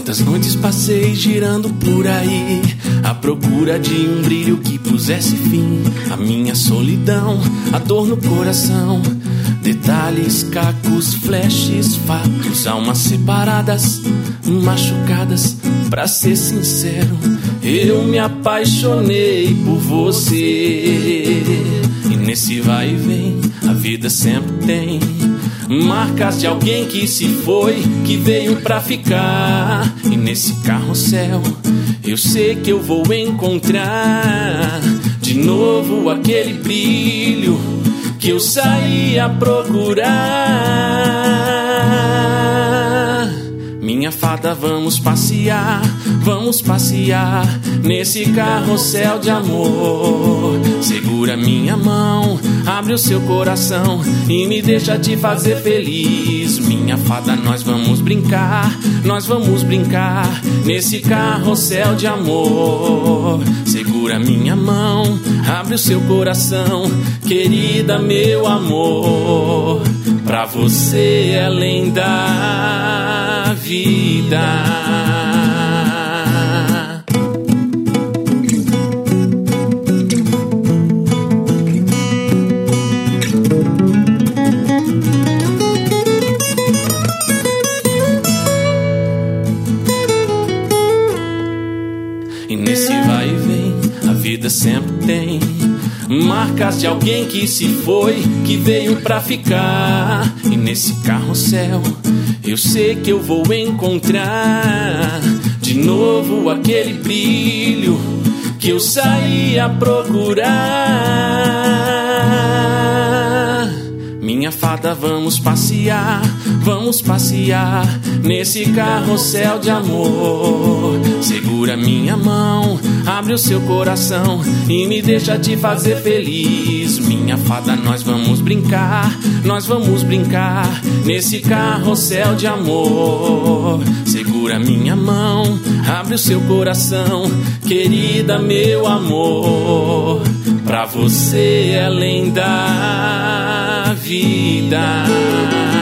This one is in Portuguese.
Quantas noites passei girando por aí, à procura de um brilho que pusesse fim à minha solidão, a dor no coração. Detalhes, cacos, flashes, fatos, almas separadas, machucadas. Pra ser sincero, eu me apaixonei por você. E nesse vai e vem, a vida sempre tem marcas de alguém que se foi, que veio pra ficar. E nesse carrossel, eu sei que eu vou encontrar de novo aquele brilho que eu saí a procurar. Minha fada, vamos passear nesse carrossel de amor. Segura minha mão, abre o seu coração e me deixa te fazer feliz. Minha fada, nós vamos brincar nesse carrossel de amor. Segura minha mão, abre o seu coração, querida, meu amor. Pra você além da vida. E nesse vai e vem, a vida sempre tem marcas de alguém que se foi, que veio pra ficar. E nesse carrossel, eu sei que eu vou encontrar de novo aquele brilho que eu saí a procurar. Minha fada, vamos passear nesse carrossel de amor. Segura minha mão, abre o seu coração e me deixa te fazer feliz. Minha fada, nós vamos brincar nesse carrossel de amor. Segura minha mão, abre o seu coração, querida, meu amor. Pra você além da vida.